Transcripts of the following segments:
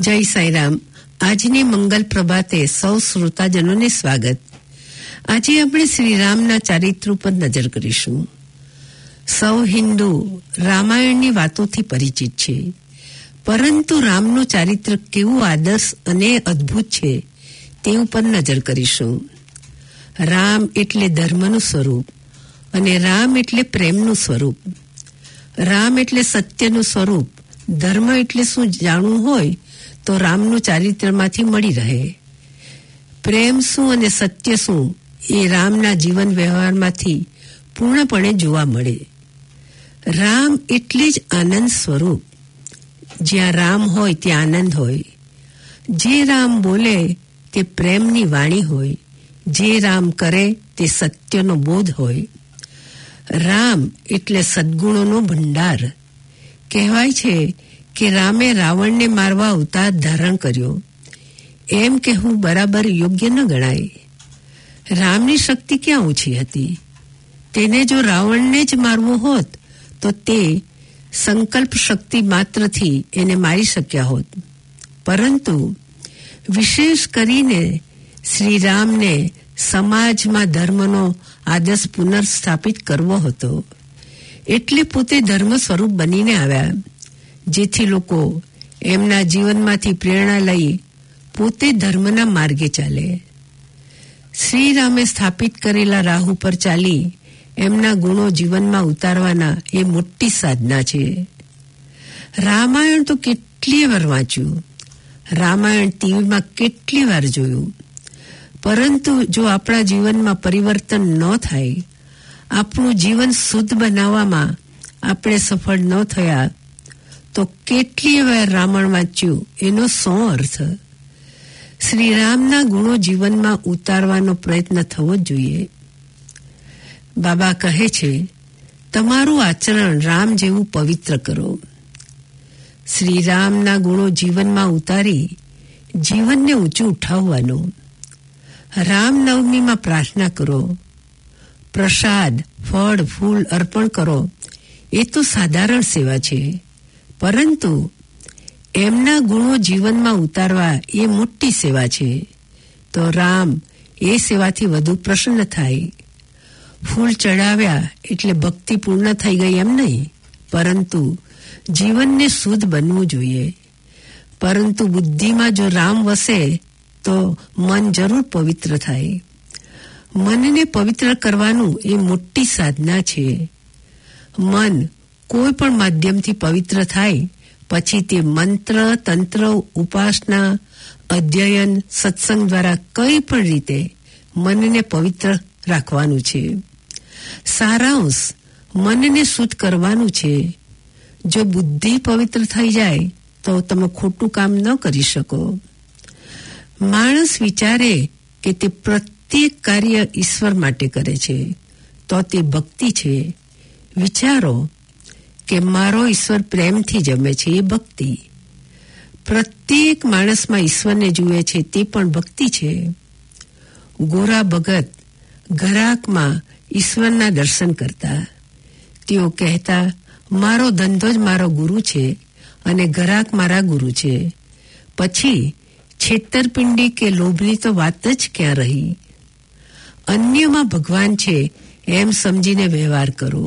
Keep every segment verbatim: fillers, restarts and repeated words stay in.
જય સાંઈરામ. આજની મંગલ પ્રભાતે સૌ શ્રોતાજનોને સ્વાગત. આજે આપણે શ્રી રામના ચારિત્ર પર નજર કરીશું. સૌ હિન્દુ રામાયણની વાતોથી પરિચિત છે, પરંતુ રામનું ચારિત્ર કેવું આદર્શ અને અદ્ભુત છે તે ઉપર નજર કરીશું. રામ એટલે ધર્મનું સ્વરૂપ અને રામ એટલે પ્રેમનું સ્વરૂપ. રામ એટલે સત્યનું સ્વરૂપ. ધર્મ એટલે શું જાણવું હોય તો રામનું ચારિત્રમાંથી મળી રહે. પ્રેમ શું અને સત્ય શું એ રામના જીવન વ્યવહારમાંથી પૂર્ણપણે જોવા મળે. રામ એટલે જ આનંદ સ્વરૂપ. જ્યાં રામ હોય ત્યાં આનંદ હોય. જે રામ બોલે તે પ્રેમની વાણી હોય. જે રામ કરે તે સત્યનો બોધ હોય. રામ એટલે સદ્ગુણોનો ભંડાર. કહેવાય છે કે રામે રાવણને મારવા અવતાર ધારણ કર્યો. એમ કહેવું બરાબર યોગ્ય ન ગણાય. રામની શક્તિ ક્યાં ઓછી હતી? તેને જો રાવણને જ મારવો હોત તો તે સંકલ્પ શક્તિ માત્રથી એને મારી શક્યા હોત. પરંતુ વિશેષ કરીને શ્રી રામને સમાજમાં ધર્મનો આદર્શ પુનર્સ્થાપિત કરવો હતો. એટલે પોતે ધર્મ સ્વરૂપ બનીને આવ્યા, જેથી લોકો એમના જીવનમાંથી પ્રેરણા લઈ પોતે ધર્મના માર્ગે ચાલે. શ્રી રામે સ્થાપિત કરેલા રાહ ઉપર ચાલી એમના ગુણો જીવનમાં ઉતારવાના એ મોટી સાધના છે. રામાયણ તો કેટલી વાર વાંચ્યું, રામાયણ ટીવીમાં કેટલી વાર જોયું, પરંતુ જો આપણા જીવનમાં પરિવર્તન ન થાય, આપણું જીવન શુદ્ધ બનાવવામાં આપણે સફળ ન થયા તો કેટલી વાર રામાયણ વાંચ્યું એનો શું અર્થ? શ્રી રામના ગુણો જીવનમાં ઉતારવાનો પ્રયત્ન થવો જ જોઈએ. બાબા કહે છે, તમારું આચરણ રામ જેવું પવિત્ર કરો. શ્રી રામના ગુણો જીવનમાં ઉતારી જીવનને ઊંચું ઉઠાવવાનું. રામનવમીમાં પ્રાર્થના કરો, પ્રસાદ ફળ ફૂલ અર્પણ કરો, એ તો સાધારણ સેવા છે, પરંતુ એમના ગુણો જીવનમાં ઉતારવા એ મોટી સેવા છે. તો રામ એ સેવાથી વધુ પ્રસન્ન થાય. ફૂલ ચડાવ્યા એટલે ભક્તિ પૂર્ણ થઈ ગઈ એમ નહીં, પરંતુ જીવનને શુદ્ધ બનવું જોઈએ. પરંતુ બુદ્ધિમાં જો રામ વસે તો મન જરૂર પવિત્ર થાય. મનને પવિત્ર કરવાનું એ મોટી સાધના છે. મન કોઈ પણ માધ્યમથી પવિત્ર થાય પછી તે મંત્ર, તંત્ર, ઉપાસના, અધ્યયન, સત્સંગ દ્વારા કઈ પણ રીતે મનને પવિત્ર રાખવાનું છે. સારાંશ મનને શુદ્ધ કરવાનું છે. જો બુદ્ધિ પવિત્ર થઈ જાય તો તમે ખોટું કામ ન કરી શકો. માણસ વિચારે કે તે પ્રત્યેક કાર્ય ઈશ્વર માટે કરે છે તો તે ભક્તિ છે. વિચારો કે મારો ઈશ્વર પ્રેમથી જમે છે, એ ભક્તિ. પ્રત્યેક માણસમાં ઈશ્વરને જુએ છે, તે પણ ભક્તિ છે. ગોરા ભગત ઘરાકમાં ઈશ્વરના દર્શન કરતા. તેઓ કહેતા, મારો ધંધો જ મારો ગુરુ છે અને ઘરાક મારા ગુરુ છે. પછી છેતરપિંડી કે લોભની તો વાત જ ક્યાં રહી? અન્યમાં ભગવાન છે એમ સમજીને વ્યવહાર કરો.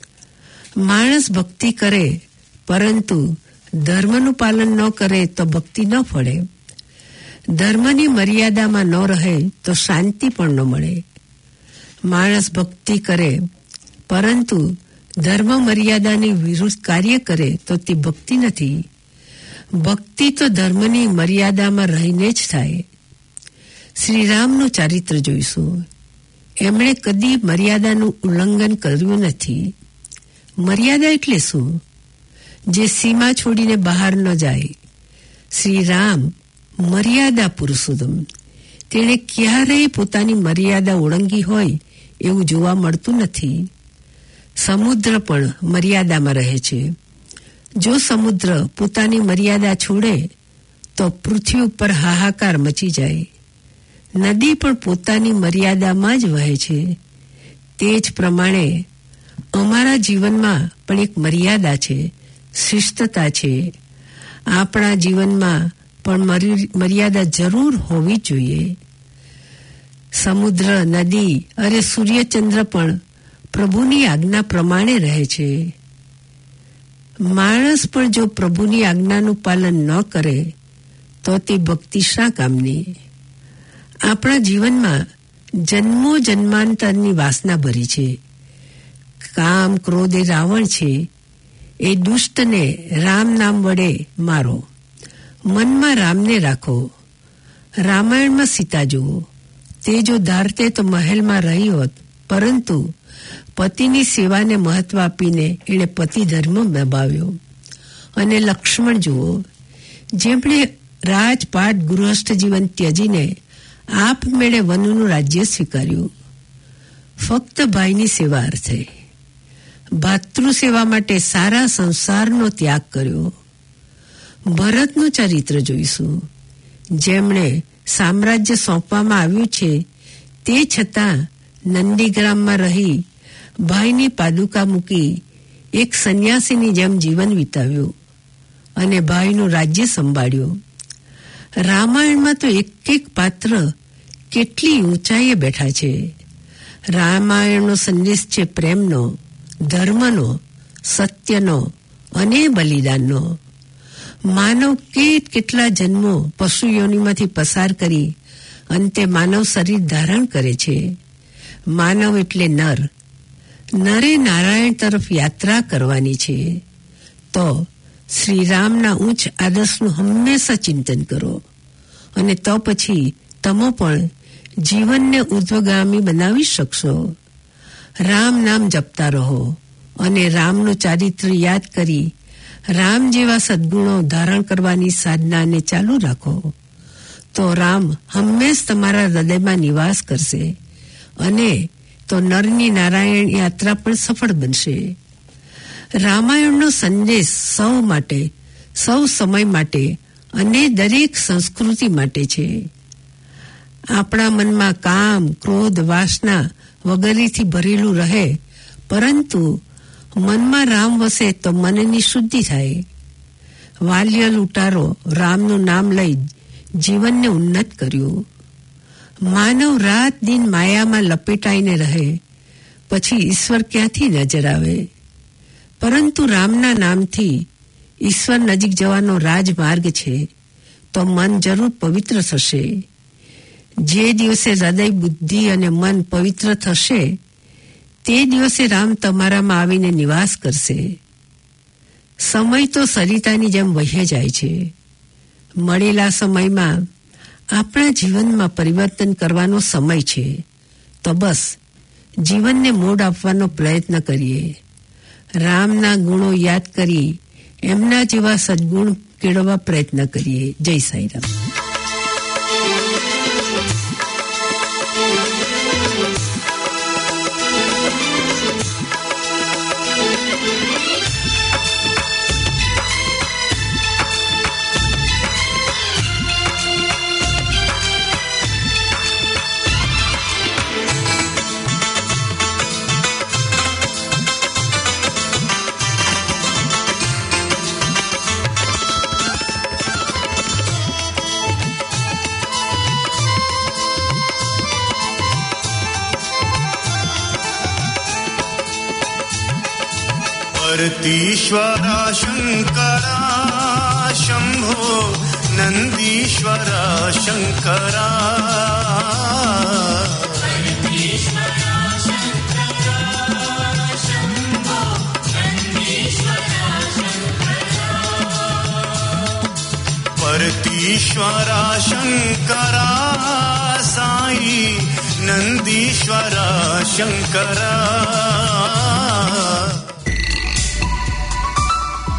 માણસ ભક્તિ કરે પરંતુ ધર્મનું પાલન ન કરે તો ભક્તિ ન ફળે. ધર્મની મર્યાદામાં ન રહે તો શાંતિ પણ ન મળે. માણસ ભક્તિ કરે પરંતુ ધર્મ મર્યાદાની વિરુદ્ધ કાર્ય કરે તો તે ભક્તિ નથી. ભક્તિ તો ધર્મની મર્યાદામાં રહીને જ થાય. શ્રી રામનું ચારિત્ર જોઈશું. એમણે કદી મર્યાદાનું ઉલ્લંઘન કર્યું નથી. મર્યાદા એટલે શું? જે સીમા છોડીને બહાર ન જાય. શ્રી રામ મર્યાદા પુરુષોત્તમ. તેણે ક્યારેય પોતાની મર્યાદા ઓળંગી હોય એવું જોવા મળતું નથી. સમુદ્ર પણ મર્યાદામાં રહે છે. જો સમુદ્ર પોતાની મર્યાદા છોડે તો પૃથ્વી ઉપર હાહાકાર મચી જાય. નદી પણ પોતાની મર્યાદામાં જ વહે છે. તે જ પ્રમાણે અમારા જીવનમાં પણ એક મર્યાદા છે, શિસ્તતા છે. આપણા જીવનમાં પણ મર્યાદા જરૂર હોવી જોઈએ. સમુદ્ર, નદી અને સૂર્યચંદ્ર પણ પ્રભુની આજ્ઞા પ્રમાણે રહે છે. માણસ પણ જો પ્રભુની આજ્ઞાનું પાલન ન કરે તો તે ભક્તિ શા કામની? આપણા જીવનમાં જન્મો જન્માંતરની વાસના ભરી છે. કામ, ક્રોધ એ રાવણ છે. એ દુષ્ટને રામ નામ વડે મારો. મનમાં રામને રાખો. રામાયણમાં સીતા જુઓ. તે જો ધારતે તો મહેલમાં રહી હોત, પરંતુ પતિની સેવાને મહત્વ આપીને એણે પતિ ધર્મ નિભાવ્યો. અને લક્ષ્મણ જુઓ, જેમણે રાજપાટ ગૃહસ્થ જીવન ત્યજીને આપમેળે વનનું રાજ્ય સ્વીકાર્યું, ફક્ત ભાઈની સેવા અર્થે. ભાતૃ સેવા માટે સારા સંસારનો ત્યાગ કર્યો. ભરતનું ચરિત્ર જોઈશું, જેમણે સામ્રાજ્ય સોંપવામાં આવ્યું છે તે છતાં નંદીગ્રામમાં રહી ભાઈની પાદુકા મૂકી એક સંન્યાસીની જેમ જીવન વિતાવ્યું અને ભાઈનું રાજ્ય સંભાળ્યું. રામાયણમાં તો એક એક પાત્ર કેટલી ઊંચાઈએ બેઠા છે. રામાયણનો સંદેશ છે પ્રેમનો, ધર્મનો, સત્યનો અને બલિદાનનો. માનવ કેટ કેટલા જન્મો પશુ યોનિમાંથી પસાર કરી અંતે માનવ શરીર ધારણ કરે છે. માનવ એટલે નર. નરે નારાયણ તરફ યાત્રા કરવાની છે. તો શ્રીરામના ઉચ્ચ આદર્શનું હંમેશા ચિંતન કરો અને તો પછી તમે પણ જીવનને ઉર્ધ્વગામી બનાવી શકશો. રામ નામ જપતા રહો અને રામનું ચારિત્ર યાદ કરી રામ જેવા સદગુણો ધારણ કરવાની સાધનાને ચાલુ રાખો. તો રામ હંમેશ તમારા હૃદયમાં નિવાસ કરશે અને તો નરની નારાયણ યાત્રા પણ સફળ બનશે. રામાયણનો સંદેશ સૌ માટે, સૌ સમય માટે અને દરેક સંસ્કૃતિ માટે છે. આપણા મનમાં કામ, ક્રોધ, વાસના વગેરેથી ભરેલું રહે, પરંતુ મનમાં રામ વસે તો મનની શુદ્ધિ થાય. વાલ્ય લૂંટારો રામનું નામ લઈ જીવનને ઉન્નત કર્યું. માનવ રાત દિન માયામાં લપેટાઈને રહે, પછી ઈશ્વર ક્યાંથી નજર આવે? પરંતુ રામના નામથી ઈશ્વર નજીક જવાનો રાજમાર્ગ છે. તો મન જરૂર પવિત્ર થશે. જે દિવસે હૃદય, બુદ્ધિ અને મન પવિત્ર થશે તે દિવસે રામ તમારામાં આવીને નિવાસ કરશે. સમય તો સરિતાની જેમ વહી જાય છે. મળેલા સમયમાં આપણા જીવનમાં પરિવર્તન કરવાનો સમય છે. તો બસ જીવનને મોડ આપવાનો પ્રયત્ન કરીએ. રામના ગુણો યાદ કરી એમના જેવા સદગુણ કેળવવા પ્રયત્ન કરીએ. જય સાંઈરામ. परतीश्वरा शंकरा शंभो नंदीश्वरा शंकरा परतीश्वरा शंकरा शंभो नंदीश्वरा शंकरा परतीश्वरा शंकरा साई नंदीश्वरा शंकरा